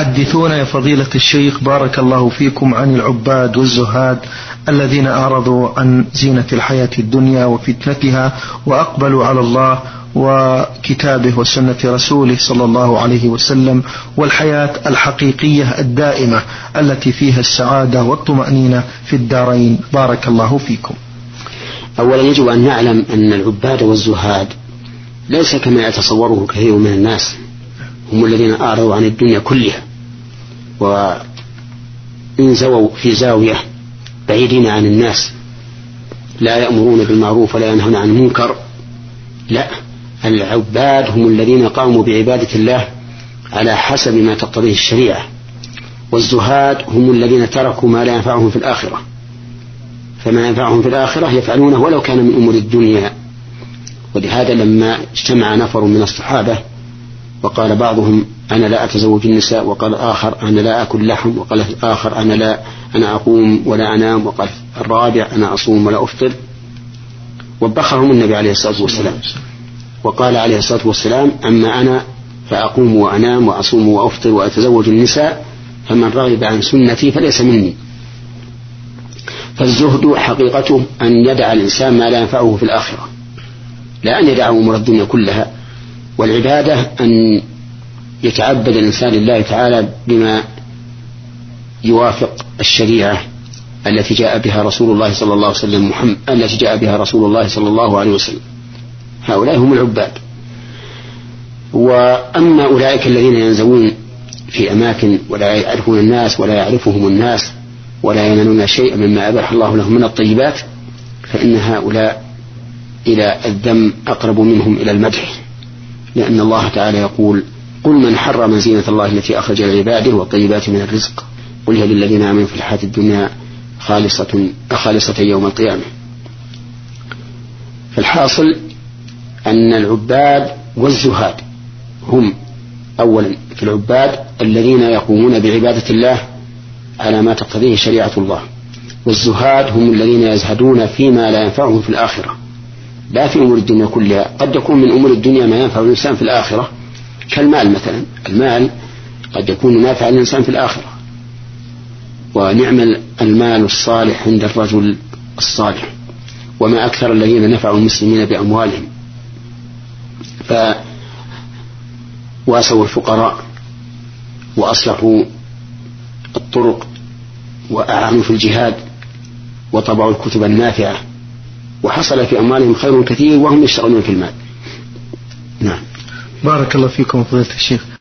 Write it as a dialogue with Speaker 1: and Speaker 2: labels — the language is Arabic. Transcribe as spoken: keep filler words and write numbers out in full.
Speaker 1: حدثونا يا فضيلة الشيخ بارك الله فيكم عن العباد والزهاد الذين أعرضوا عن زينة الحياة الدنيا وفتنتها وأقبلوا على الله وكتابه وسنة رسوله صلى الله عليه وسلم والحياة الحقيقية الدائمة التي فيها السعادة والطمأنينة في الدارين. بارك الله فيكم.
Speaker 2: أولا يجب أن نعلم أن العباد والزهاد ليس كما يتصوره كثير من الناس، هم الذين أعرضوا عن الدنيا كلها وانزووا في زاوية بعيدين عن الناس، لا يأمرون بالمعروف ولا ينهون عن المنكر. لا، العباد هم الذين قاموا بعبادة الله على حسب ما تقتضيه الشريعة، والزهاد هم الذين تركوا ما لا ينفعهم في الآخرة، فما ينفعهم في الآخرة يفعلونه ولو كان من أمور الدنيا. ولهذا لما اجتمع نفر من الصحابة وقال بعضهم أنا لا أتزوج النساء، وقال الآخر أنا لا أكل لحم، وقال الآخر أنا لا أنا أقوم ولا أنام، وقال الرابع أنا أصوم ولا أفطر، وبخهم النبي عليه الصلاة والسلام وقال عليه الصلاة والسلام أما أنا فأقوم وأنام وأصوم وأفطر وأتزوج النساء، فمن رغب عن سنتي فليس مني. فالزهد حقيقته أن يدع الإنسان ما لا ينفعه في الآخرة، لا أن يدع أمور الدنيا كلها. والعبادة أن يتعبد الإنسان لله تعالى بما يوافق الشريعة التي جاء بها رسول الله صلى الله عليه وسلم محمد التي جاء بها رسول الله صلى الله عليه وسلم. هؤلاء هم العباد. وأما أولئك الذين ينزوون في أماكن ولا يعرفون الناس ولا يعرفهم الناس ولا ينالون شيئا مما أباح الله لهم من الطيبات، فإن هؤلاء إلى الذم أقرب منهم إلى المدح، لأن الله تعالى يقول قل من حرم زينة الله التي أخرج لعباده والطيبات من الرزق قل هي للذين آمنوا في الحياة الدنيا خالصة خالصة يوم القيامة. فالحاصل أن العباد والزهاد هم أولا في العباد الذين يقومون بعبادة الله على ما تقتضيه شريعة الله، والزهاد هم الذين يزهدون فيما لا ينفعهم في الآخرة لا في أمور الدنيا كلها. قد يكون من أمور الدنيا ما ينفع الإنسان في الآخرة كالمال مثلا، المال قد يكون نافع الإنسان في الآخرة، ونعم المال الصالح عند الرجل الصالح، وما أكثر الذين نفعوا المسلمين بأموالهم فواسوا الفقراء وأصلحوا الطرق وأعانوا في الجهاد وطبعوا الكتب النافعة، وحصل في أموالهم خير كثير وهم يشتغلون في المال. نعم.
Speaker 1: بارك الله فيكم فضيلة الشيخ.